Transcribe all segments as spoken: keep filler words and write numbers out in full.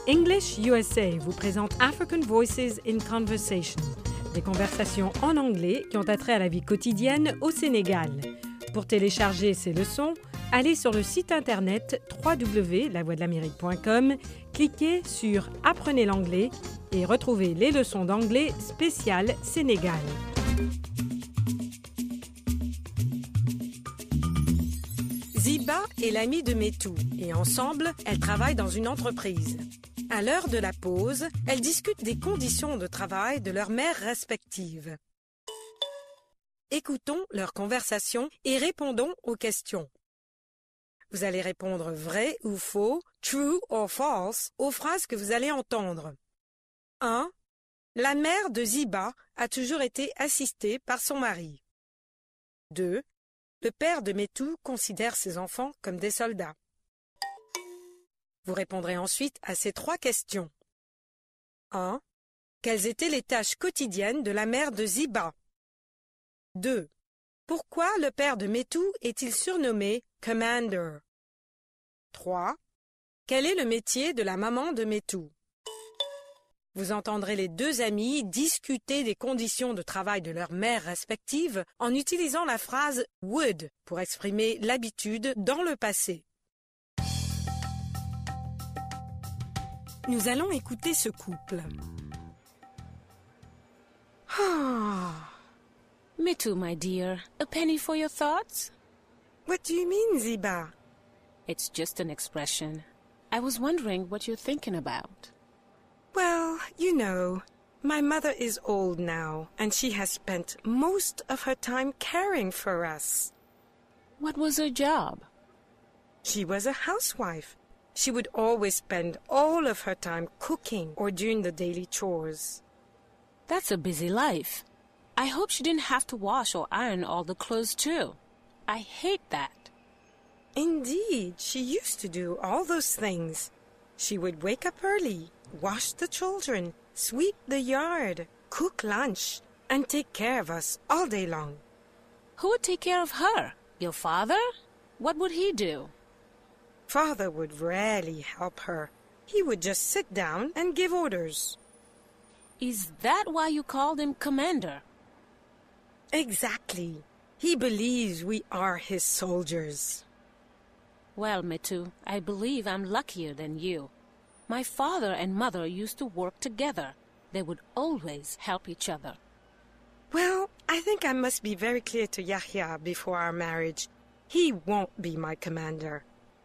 English U S A vous présente African Voices in Conversation, des conversations en anglais qui ont attrait à la vie quotidienne au Sénégal. Pour télécharger ces leçons, allez sur le site internet w w w point la voix de l'amérique point com, cliquez sur « Apprenez l'anglais » et retrouvez les leçons d'anglais spéciales Sénégal. Ziba est l'amie de Metou et ensemble, elles travaillent dans une entreprise. À l'heure de la pause, elles discutent des conditions de travail de leurs mères respectives. Écoutons leur conversation et répondons aux questions. Vous allez répondre vrai ou faux, true or false, aux phrases que vous allez entendre. un. La mère de Ziba a toujours été assistée par son mari. deux. Le père de Metou considère ses enfants comme des soldats. Vous répondrez ensuite à ces trois questions. un. Quelles étaient les tâches quotidiennes de la mère de Ziba? deux. Pourquoi le père de Metou est-il surnommé Commander? trois. Quel est le métier de la maman de Metou? Vous entendrez les deux amies discuter des conditions de travail de leurs mères respectives en utilisant la phrase « would » pour exprimer l'habitude dans le passé. Nous allons écouter ce couple. Ah. Metou, my dear, a penny for your thoughts? What do you mean, Ziba? It's just an expression. I was wondering what you're thinking about. Well, you know, my mother is old now, and she has spent most of her time caring for us. What was her job? She was a housewife. She would always spend all of her time cooking or doing the daily chores. That's a busy life. I hope she didn't have to wash or iron all the clothes too. I hate that. Indeed, she used to do all those things. She would wake up early, wash the children, sweep the yard, cook lunch, and take care of us all day long. Who would take care of her? Your father? What would he do? Father would rarely help her. He would just sit down and give orders. Is that why you called him Commander? Exactly. He believes we are his soldiers. Well, Metou, I believe I'm luckier than you. My father and mother used to work together. They would always help each other. Well, I think I must be very clear to Yahya before our marriage. He won't be my commander.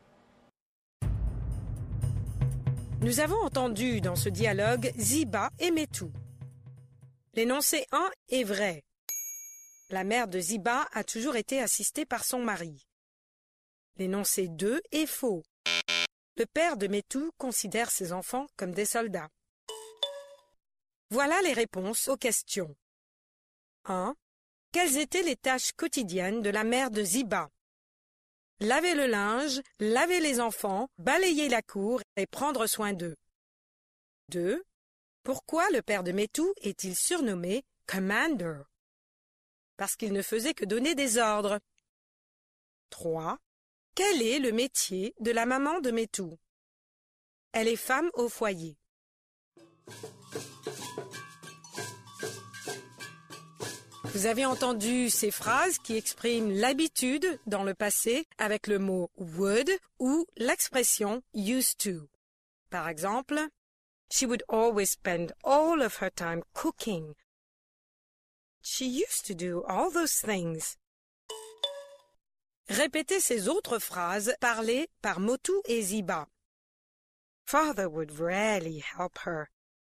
Nous avons entendu dans ce dialogue Ziba et Metou. L'énoncé un est vrai. La mère de Ziba a toujours été assistée par son mari. L'énoncé deux est faux. Le père de Metou considère ses enfants comme des soldats. Voilà les réponses aux questions. un. Quelles étaient les tâches quotidiennes de la mère de Ziba? Laver le linge, laver les enfants, balayer la cour et prendre soin d'eux. deux. Pourquoi le père de Metou est-il surnommé Commander? Parce qu'il ne faisait que donner des ordres. trois. Quel est le métier de la maman de Metou? Elle est femme au foyer. Vous avez entendu ces phrases qui expriment l'habitude dans le passé avec le mot would ou l'expression used to. Par exemple, she would always spend all of her time cooking. She used to do all those things. Répétez ces autres phrases parlées par Metou et Ziba. Father would rarely help her.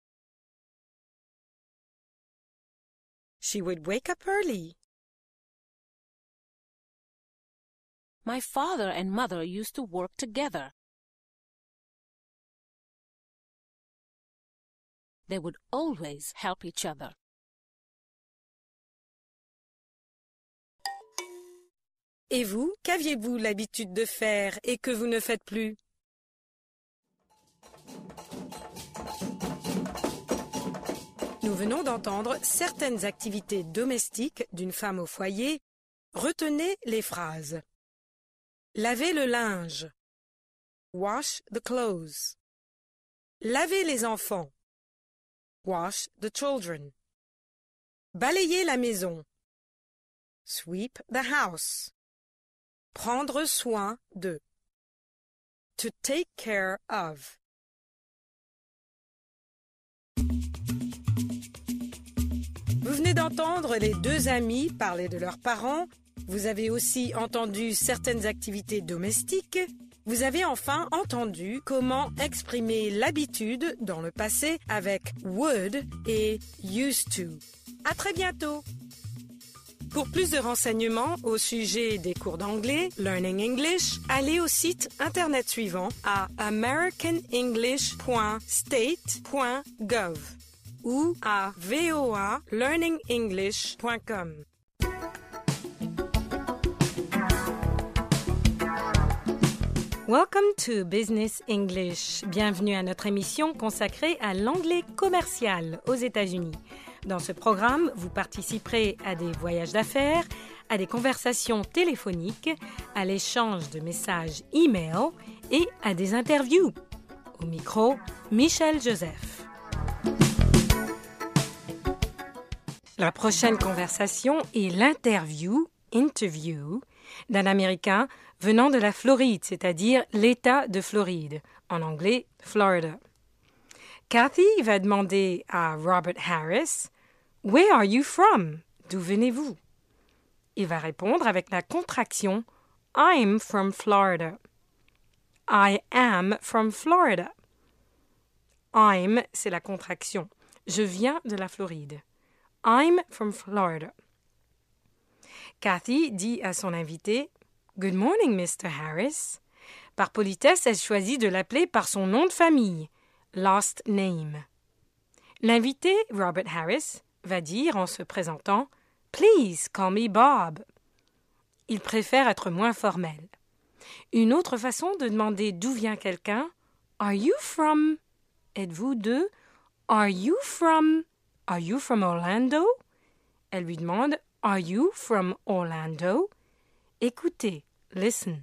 She would wake up early. My father and mother used to work together. They would always help each other. Et vous, qu'aviez-vous l'habitude de faire et que vous ne faites plus? Nous venons d'entendre certaines activités domestiques d'une femme au foyer. Retenez les phrases. Laver le linge. Wash the clothes. Laver les enfants. Wash the children. Balayer la maison. Sweep the house. Prendre soin de. To take care of. Vous venez d'entendre les deux amis parler de leurs parents. Vous avez aussi entendu certaines activités domestiques. Vous avez enfin entendu comment exprimer l'habitude dans le passé avec would et used to. À très bientôt! Pour plus de renseignements au sujet des cours d'anglais, Learning English, allez au site internet suivant à american english point state point gov ou à voa learning english point com. Welcome to Business English. Bienvenue à notre émission consacrée à l'anglais commercial aux États-Unis. Dans ce programme, vous participerez à des voyages d'affaires, à des conversations téléphoniques, à l'échange de messages e-mail et à des interviews. Au micro, Michel Joseph. La prochaine conversation est l'interview, interview, d'un Américain venant de la Floride, c'est-à-dire l'État de Floride, en anglais Florida. Kathy va demander à Robert Harris « Where are you from? » D'où venez-vous? Il va répondre avec la contraction « I'm from Florida ». « I am from Florida ». « I'm » c'est la contraction. Je viens de la Floride. « I'm from Florida ». Kathy dit à son invité « Good morning, mister Harris ». Par politesse, elle choisit de l'appeler par son nom de famille, last name. L'invité, Robert Harris, va dire en se présentant « Please call me Bob ». Il préfère être moins formel. Une autre façon de demander d'où vient quelqu'un « Are you from » Êtes-vous de « Are you from » Are you from Orlando? Elle lui demande « Are you from Orlando? » Écoutez, listen.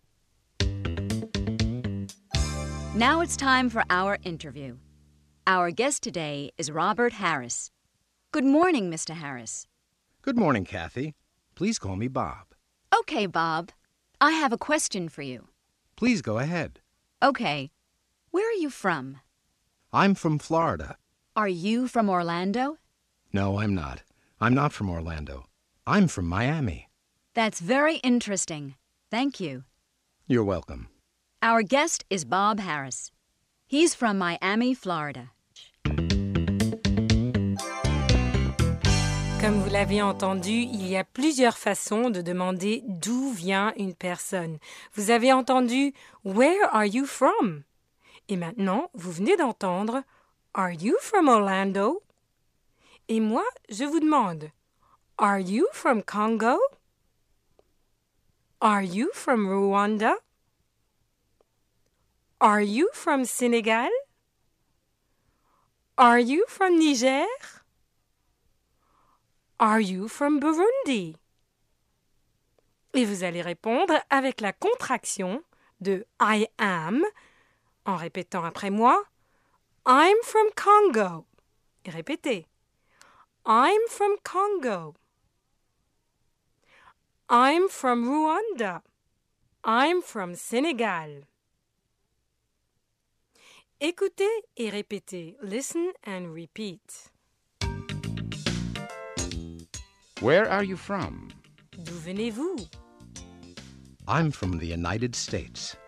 Now it's time for our interview. Our guest today is Robert Harris. Good morning, Mister Harris. Good morning, Kathy. Please call me Bob. Okay, Bob. I have a question for you. Please go ahead. Okay. Where are you from? I'm from Florida. Are you from Orlando? No, I'm not. I'm not from Orlando. I'm from Miami. That's very interesting. Thank you. You're welcome. Our guest is Bob Harris. He's from Miami, Florida. Comme vous l'avez entendu, il y a plusieurs façons de demander d'où vient une personne. Vous avez entendu « Where are you from ?» Et maintenant, vous venez d'entendre « Are you from Orlando ?» Et moi, je vous demande « Are you from Congo? Are you from Rwanda? Are you from Senegal? Are you from Niger? Are you from Burundi? » Et vous allez répondre avec la contraction de I am, en répétant après moi I'm from Congo. Et répétez. I'm from Congo. I'm from Rwanda. I'm from Senegal. Écoutez et répétez. Listen and repeat. Where are you from? D'où venez-vous? I'm from the United States.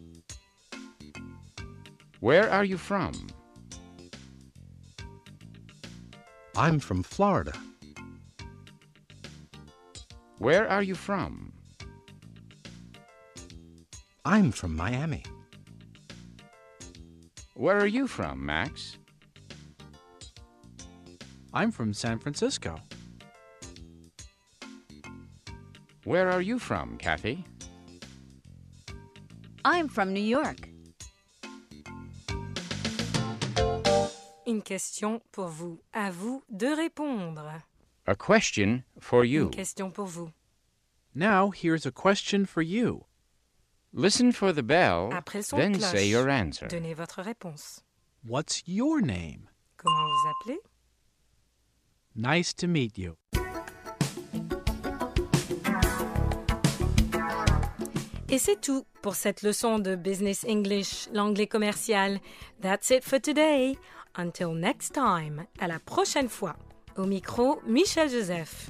Where are you from? I'm from Florida. Where are you from? I'm from Miami. Where are you from, Max? I'm from San Francisco. Where are you from, Kathy? I'm from New York. Une question pour vous. À vous de répondre. A question for you. Une question pour vous. Now here's a question for you. Listen for the bell, Après le son then de cloche, say your answer. donnez votre réponse. What's your name? Comment vous appelez? Nice to meet you. Et c'est tout pour cette leçon de Business English, l'anglais commercial. That's it for today. Until next time. À la prochaine fois. Au micro, Michel Joseph.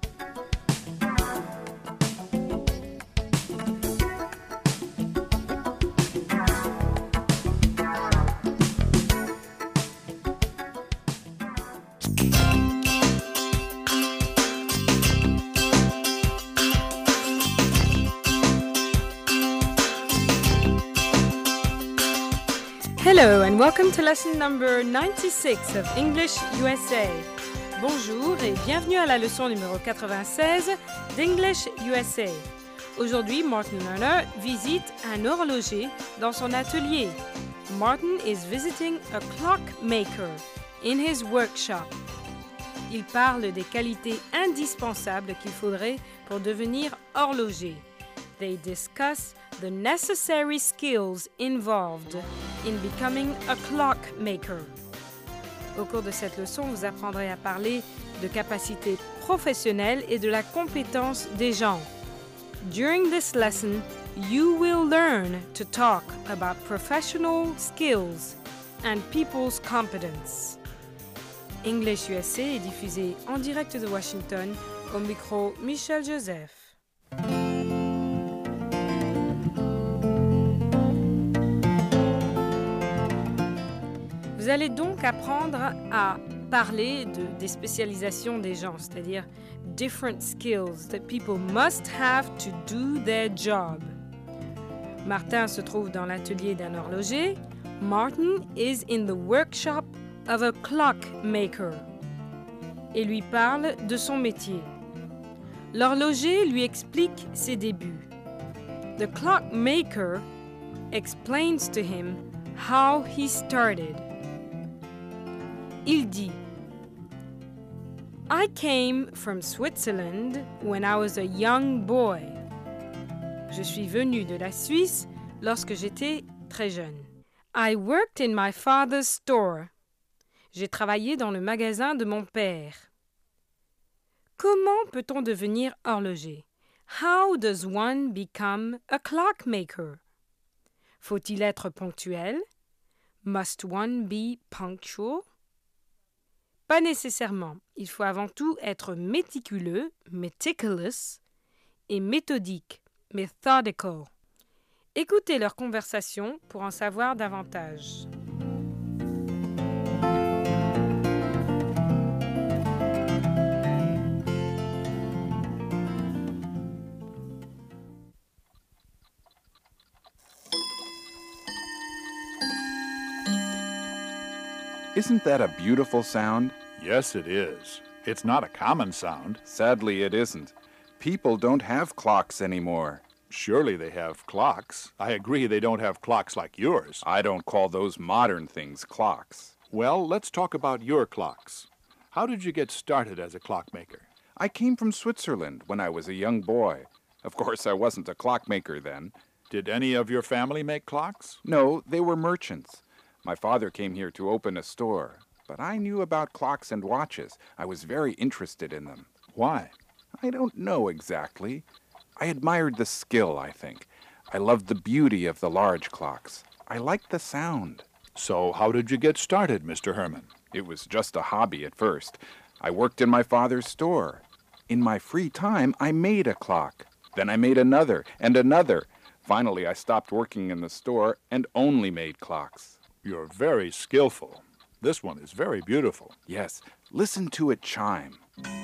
Hello and welcome to lesson number ninety-six of English U S A. Bonjour et bienvenue à la leçon numéro quatre-vingt-seize d'English U S A. Aujourd'hui, Martin Lerner visite un horloger dans son atelier. Martin is visiting a clockmaker in his workshop. Il parle des qualités indispensables qu'il faudrait pour devenir horloger. They discuss the necessary skills involved in becoming a clockmaker. Au cours de cette leçon, vous apprendrez à parler de capacités professionnelles et de la compétence des gens. During this lesson, you will learn to talk about professional skills and people's competence. English U S A est diffusé en direct de Washington, au micro Michel Joseph. Vous allez donc apprendre à parler de, des spécialisations des gens, c'est-à-dire different skills that people must have to do their job. Martin se trouve dans l'atelier d'un horloger. Martin is in the workshop of a clockmaker et lui parle de son métier. L'horloger lui explique ses débuts. The clockmaker explains to him how he started. Il dit, I came from Switzerland when I was a young boy. Je suis venu de la Suisse lorsque j'étais très jeune. I worked in my father's store. J'ai travaillé dans le magasin de mon père. Comment peut-on devenir horloger? How does one become a clockmaker? Faut-il être ponctuel? Must one be punctual? Pas nécessairement. Il faut avant tout être méticuleux, meticulous, et méthodique, methodical. Écoutez leur conversation pour en savoir davantage. Isn't that a beautiful sound? Yes, it is. It's not a common sound. Sadly, it isn't. People don't have clocks anymore. Surely they have clocks. I agree they don't have clocks like yours. I don't call those modern things clocks. Well, let's talk about your clocks. How did you get started as a clockmaker? I came from Switzerland when I was a young boy. Of course, I wasn't a clockmaker then. Did any of your family make clocks? No, they were merchants. My father came here to open a store, but I knew about clocks and watches. I was very interested in them. Why? I don't know exactly. I admired the skill, I think. I loved the beauty of the large clocks. I liked the sound. So how did you get started, Mister Herman? It was just a hobby at first. I worked in my father's store. In my free time, I made a clock. Then I made another and another. Finally, I stopped working in the store and only made clocks. You're very skillful. This one is very beautiful. Yes, listen to it chime.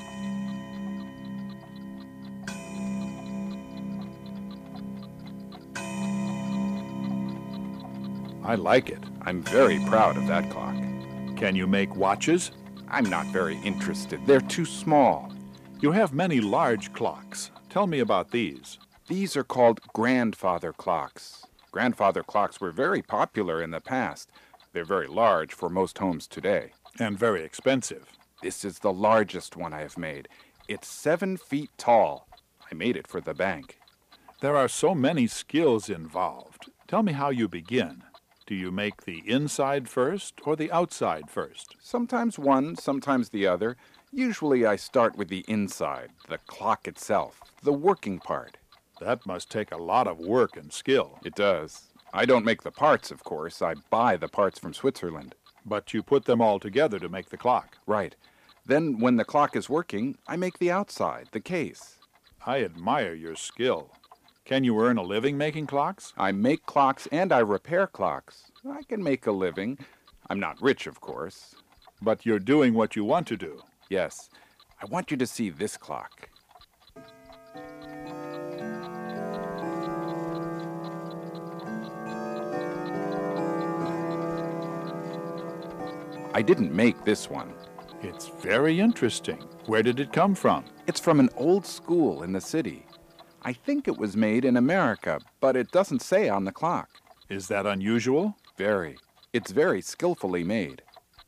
I like it. I'm very proud of that clock. Can you make watches? I'm not very interested. They're too small. You have many large clocks. Tell me about these. These are called grandfather clocks. Grandfather clocks were very popular in the past. They're very large for most homes today. And very expensive. This is the largest one I have made. It's seven feet tall. I made it for the bank. There are so many skills involved. Tell me how you begin. Do you make the inside first or the outside first? Sometimes one, sometimes the other. Usually I start with the inside, the clock itself, the working part. That must take a lot of work and skill. It does. I don't make the parts, of course. I buy the parts from Switzerland. But you put them all together to make the clock. Right. Then, when the clock is working, I make the outside, the case. I admire your skill. Can you earn a living making clocks? I make clocks and I repair clocks. I can make a living. I'm not rich, of course. But you're doing what you want to do. Yes. I want you to see this clock. I didn't make this one. It's very interesting. Where did it come from? It's from an old school in the city. I think it was made in America, but it doesn't say on the clock. Is that unusual? Very. It's very skillfully made.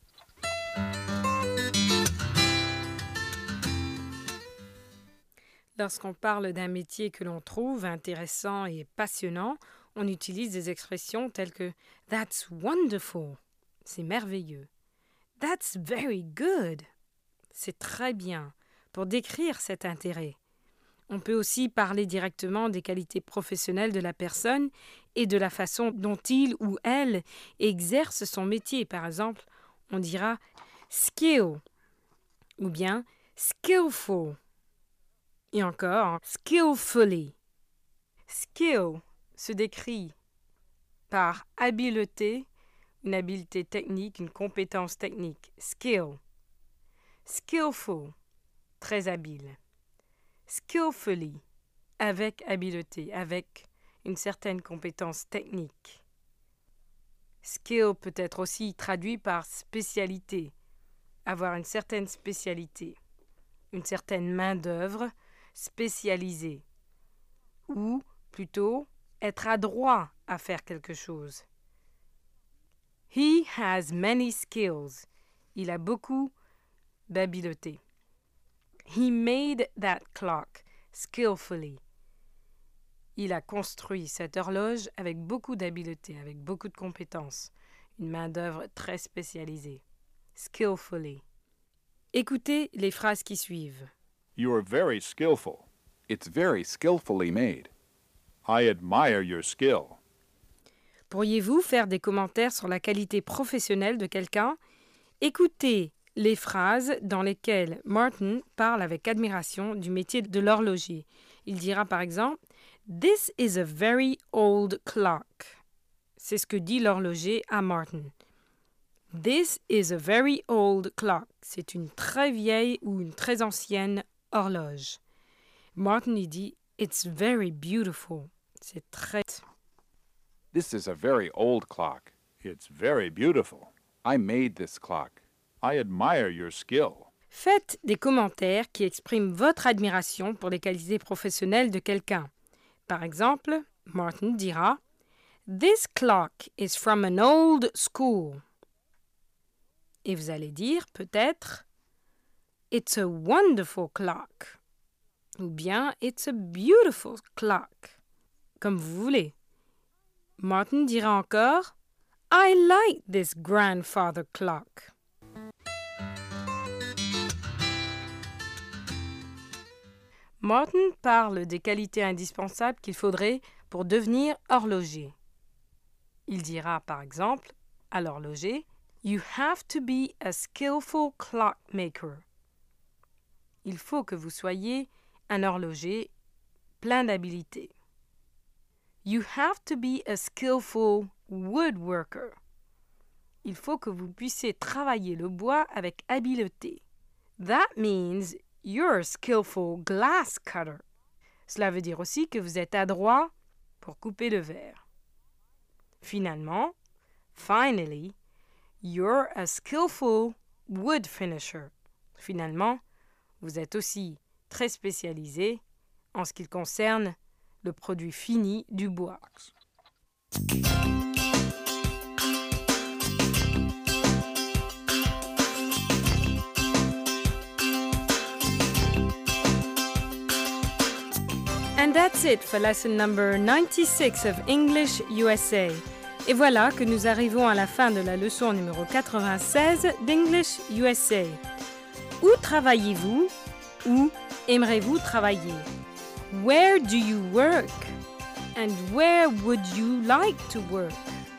Lorsqu'on parle d'un métier que l'on trouve intéressant et passionnant, on utilise des expressions telles que « That's wonderful », c'est merveilleux. « That's very good », c'est très bien, pour décrire cet intérêt. On peut aussi parler directement des qualités professionnelles de la personne et de la façon dont il ou elle exerce son métier. Par exemple, on dira « skill » ou bien « skillful ». Et encore, skillfully. Skill se décrit par habileté, une habileté technique, une compétence technique. Skill. Skillful, très habile. Skillfully, avec habileté, avec une certaine compétence technique. Skill peut être aussi traduit par spécialité, avoir une certaine spécialité, une certaine main-d'œuvre spécialisée, ou plutôt être adroit à faire quelque chose. He has many skills. Il a beaucoup d'habileté. He made that clock skillfully. Il a construit cette horloge avec beaucoup d'habileté, avec beaucoup de compétences, une main-d'œuvre très spécialisée. Skillfully. Écoutez les phrases qui suivent. You are very skillful. It's very skillfully made. I admire your skill. Pourriez-vous faire des commentaires sur la qualité professionnelle de quelqu'un? Écoutez les phrases dans lesquelles Martin parle avec admiration du métier de l'horloger. Il dira par exemple « This is a very old clock ». C'est ce que dit l'horloger à Martin. « This is a very old clock ». C'est une très vieille ou une très ancienne horloge. Martin y dit « It's very beautiful ». C'est très... This is a very old clock. It's very beautiful. I made this clock. I admire your skill. Faites des commentaires qui expriment votre admiration pour les qualités professionnelles de quelqu'un. Par exemple, Martin dira « This clock is from an old school ». Et vous allez dire peut-être « It's a wonderful clock » ou bien « It's a beautiful clock », comme vous voulez. Martin dira encore « I like this grandfather clock ». Martin parle des qualités indispensables qu'il faudrait pour devenir horloger. Il dira par exemple à l'horloger « You have to be a skillful clockmaker ». Il faut que vous soyez un horloger plein d'habileté. You have to be a skillful woodworker. Il faut que vous puissiez travailler le bois avec habileté. That means you're a skillful glass cutter. Cela veut dire aussi que vous êtes adroit pour couper le verre. Finalement, finally, you're a skillful wood finisher. Finalement, vous êtes aussi très spécialisé en ce qui concerne le produit fini du bois. And that's it for lesson number ninety-six of English U S A. Et voilà que nous arrivons à la fin de la leçon numéro quatre-vingt-seize d'English U S A. Où travaillez-vous? Où aimerez-vous travailler? Where do you work? And where would you like to work?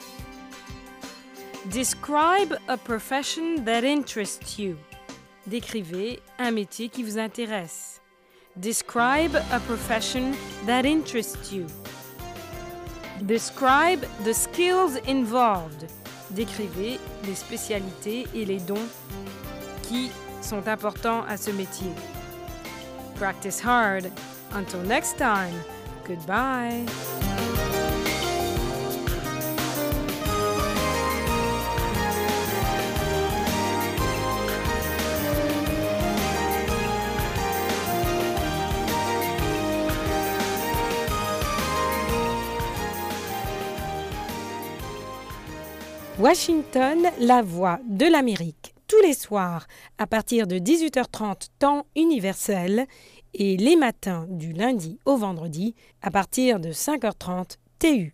Describe a profession that interests you. Décrivez un métier qui vous intéresse. Describe a profession that interests you. Describe the skills involved. Décrivez les spécialités et les dons qui sont importants à ce métier. Practice hard. Until next time, goodbye. Washington, la voix de l'Amérique, tous les soirs à partir de dix-huit heures trente temps universel et les matins du lundi au vendredi à partir de cinq heures trente T U.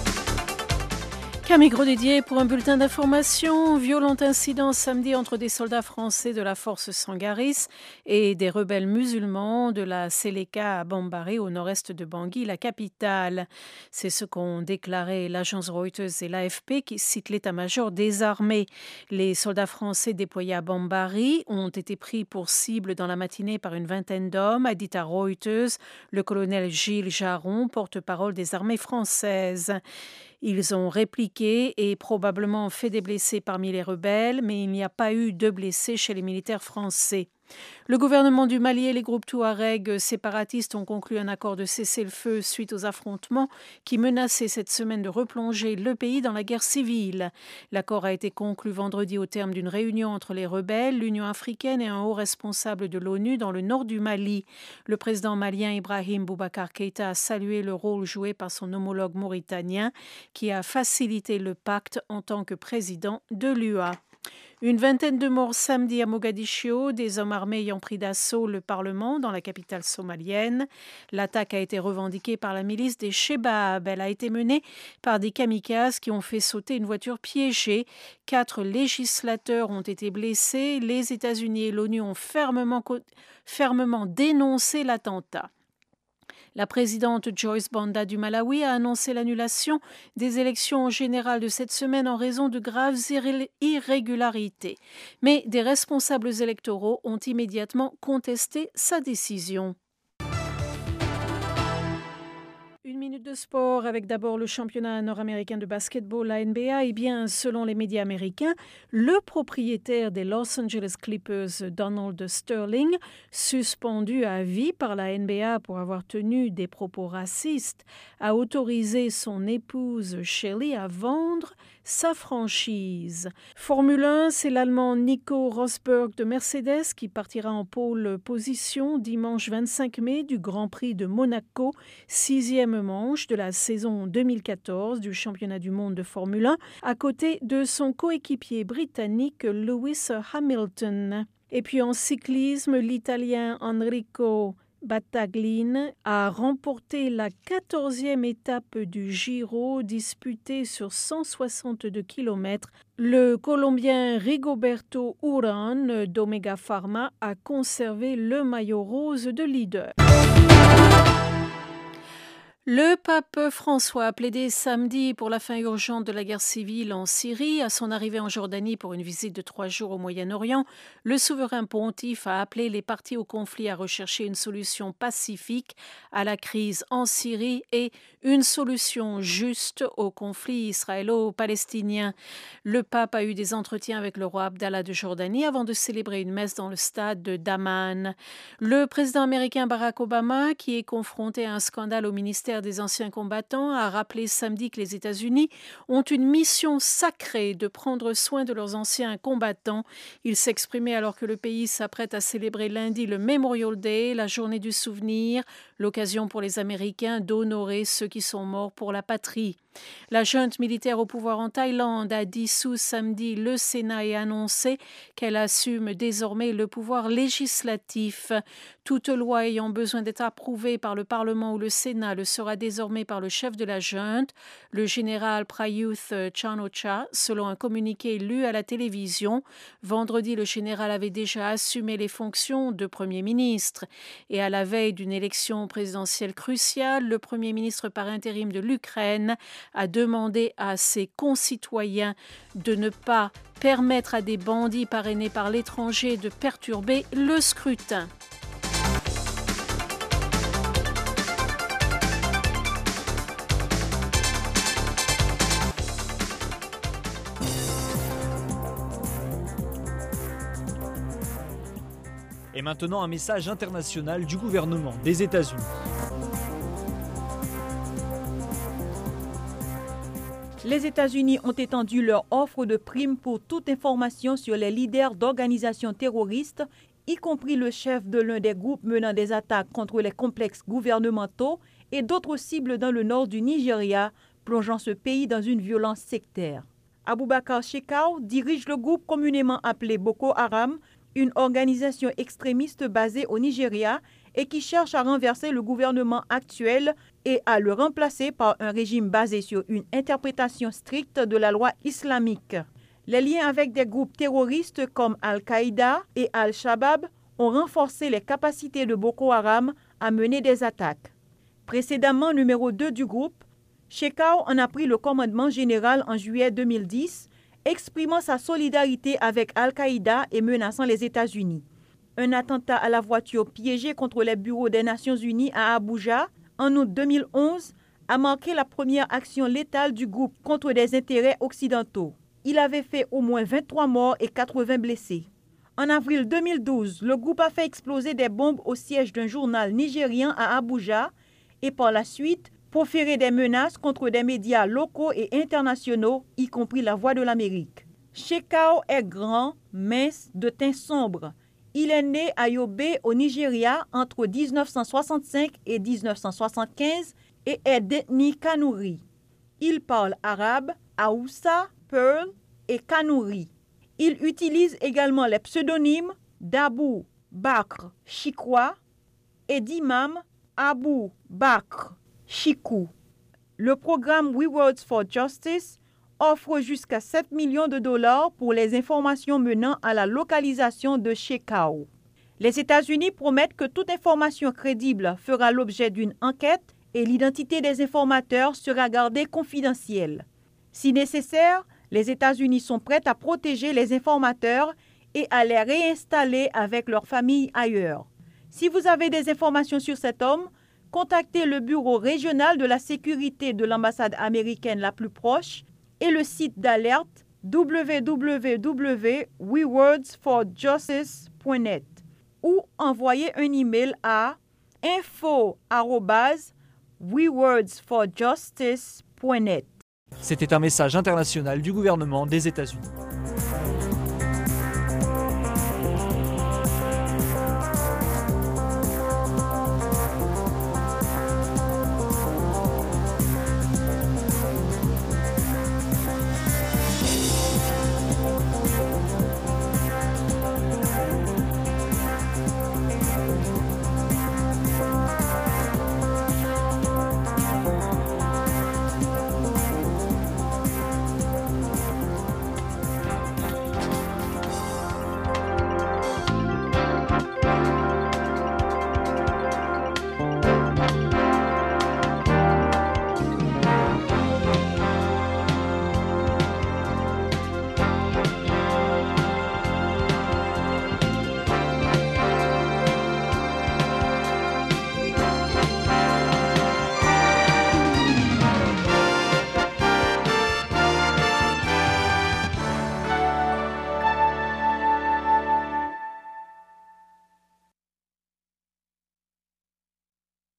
Camille Gros dédié pour un bulletin d'information. Violent incident samedi entre des soldats français de la force Sangaris et des rebelles musulmans de la Seleka à Bambari au nord-est de Bangui, la capitale. C'est ce qu'ont déclaré l'agence Reuters et l'A F P qui cite l'état-major des armées. Les soldats français déployés à Bambari ont été pris pour cible dans la matinée par une vingtaine d'hommes, a dit à Reuters le colonel Gilles Jaron, porte-parole des armées françaises. Ils ont répliqué et probablement fait des blessés parmi les rebelles, mais il n'y a pas eu de blessés chez les militaires français. Le gouvernement du Mali et les groupes touaregs séparatistes ont conclu un accord de cessez-le-feu suite aux affrontements qui menaçaient cette semaine de replonger le pays dans la guerre civile. L'accord a été conclu vendredi au terme d'une réunion entre les rebelles, l'Union africaine et un haut responsable de l'ONU dans le nord du Mali. Le président malien Ibrahim Boubacar Keïta a salué le rôle joué par son homologue mauritanien qui a facilité le pacte en tant que président de l'U A. Une vingtaine de morts samedi à Mogadiscio, des hommes armés ayant pris d'assaut le Parlement dans la capitale somalienne. L'attaque a été revendiquée par la milice des Chebab. Elle a été menée par des kamikazes qui ont fait sauter une voiture piégée. Quatre législateurs ont été blessés. Les États-Unis et l'ONU ont fermement, fermement dénoncé l'attentat. La présidente Joyce Banda du Malawi a annoncé l'annulation des élections générales de cette semaine en raison de graves irrégularités. Mais des responsables électoraux ont immédiatement contesté sa décision. Une minute de sport avec d'abord le championnat nord-américain de basketball, la N B A. Et bien, selon les médias américains, le propriétaire des Los Angeles Clippers, Donald Sterling, suspendu à vie par la N B A pour avoir tenu des propos racistes, a autorisé son épouse Shelly à vendre sa franchise. Formule un, c'est l'Allemand Nico Rosberg de Mercedes qui partira en pole position dimanche vingt-cinq mai du Grand Prix de Monaco, sixième manche de la saison deux mille quatorze du championnat du monde de Formule un, à côté de son coéquipier britannique Lewis Hamilton. Et puis en cyclisme, l'Italien Enrico Battaglin a remporté la quatorzième étape du Giro disputée sur cent soixante-deux kilomètres. Le Colombien Rigoberto Urán d'Omega Pharma a conservé le maillot rose de leader. Le pape François a plaidé samedi pour la fin urgente de la guerre civile en Syrie. À son arrivée en Jordanie pour une visite de trois jours au Moyen-Orient, le souverain pontife a appelé les parties au conflit à rechercher une solution pacifique à la crise en Syrie et une solution juste au conflit israélo-palestinien. Le pape a eu des entretiens avec le roi Abdallah de Jordanie avant de célébrer une messe dans le stade de Daman. Le président américain Barack Obama, qui est confronté à un scandale au ministère des anciens combattants, a rappelé samedi que les États-Unis ont une mission sacrée de prendre soin de leurs anciens combattants. Il s'exprimait alors que le pays s'apprête à célébrer lundi le Memorial Day, la journée du souvenir, l'occasion pour les Américains d'honorer ceux qui sont morts pour la patrie. La junte militaire au pouvoir en Thaïlande a dissous samedi le Sénat et annoncé qu'elle assume désormais le pouvoir législatif. Toute loi ayant besoin d'être approuvée par le Parlement ou le Sénat le sera sera désormais par le chef de la junte, le général Prayuth Chan-o-cha, selon un communiqué lu à la télévision. Vendredi, le général avait déjà assumé les fonctions de Premier ministre. Et à la veille d'une élection présidentielle cruciale, le Premier ministre par intérim de l'Ukraine a demandé à ses concitoyens de ne pas permettre à des bandits parrainés par l'étranger de perturber le scrutin. Et maintenant, un message international du gouvernement des États-Unis. Les États-Unis ont étendu leur offre de primes pour toute information sur les leaders d'organisations terroristes, y compris le chef de l'un des groupes menant des attaques contre les complexes gouvernementaux et d'autres cibles dans le nord du Nigeria, plongeant ce pays dans une violence sectaire. Abubakar Shekau dirige le groupe communément appelé Boko Haram, une organisation extrémiste basée au Nigeria et qui cherche à renverser le gouvernement actuel et à le remplacer par un régime basé sur une interprétation stricte de la loi islamique. Les liens avec des groupes terroristes comme Al-Qaïda et Al-Shabaab ont renforcé les capacités de Boko Haram à mener des attaques. Précédemment numéro deux du groupe, Shekau en a pris le commandement général en juillet deux mille dix, exprimant sa solidarité avec Al-Qaïda et menaçant les États-Unis. Un attentat à la voiture piégée contre les bureaux des Nations Unies à Abuja en août deux mille onze a marqué la première action létale du groupe contre des intérêts occidentaux. Il avait fait au moins vingt-trois morts et quatre-vingts blessés. En avril deux mille douze, le groupe a fait exploser des bombes au siège d'un journal nigérien à Abuja et par la suite proféré des menaces contre des médias locaux et internationaux, y compris La Voix de l'Amérique. Shekau est grand, mince, de teint sombre. Il est né à Yobe, au Nigeria, entre dix-neuf cent soixante-cinq et dix-neuf cent soixante-quinze et est d'ethnie Kanouri. Il parle arabe, Haoussa, Pearl et Kanouri. Il utilise également les pseudonymes d'Abou Bakr Chikwa et d'Imam Abou Bakr Chikou. Le programme We Words for Justice offre jusqu'à sept millions de dollars pour les informations menant à la localisation de Shekau. Les États-Unis promettent que toute information crédible fera l'objet d'une enquête et l'identité des informateurs sera gardée confidentielle. Si nécessaire, les États-Unis sont prêts à protéger les informateurs et à les réinstaller avec leur famille ailleurs. Si vous avez des informations sur cet homme, contactez le bureau régional de la sécurité de l'ambassade américaine la plus proche et le site d'alerte w w w point we words for justice point net ou envoyez un email à info arobase we words for justice point net. C'était un message international du gouvernement des États-Unis.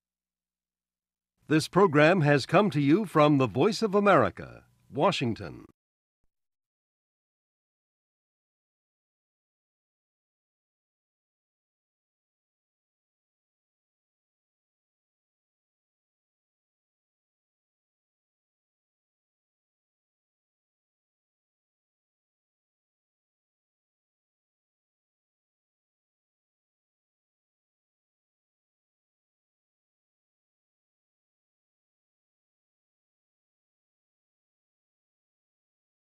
This program has come to you from the Voice of America, Washington.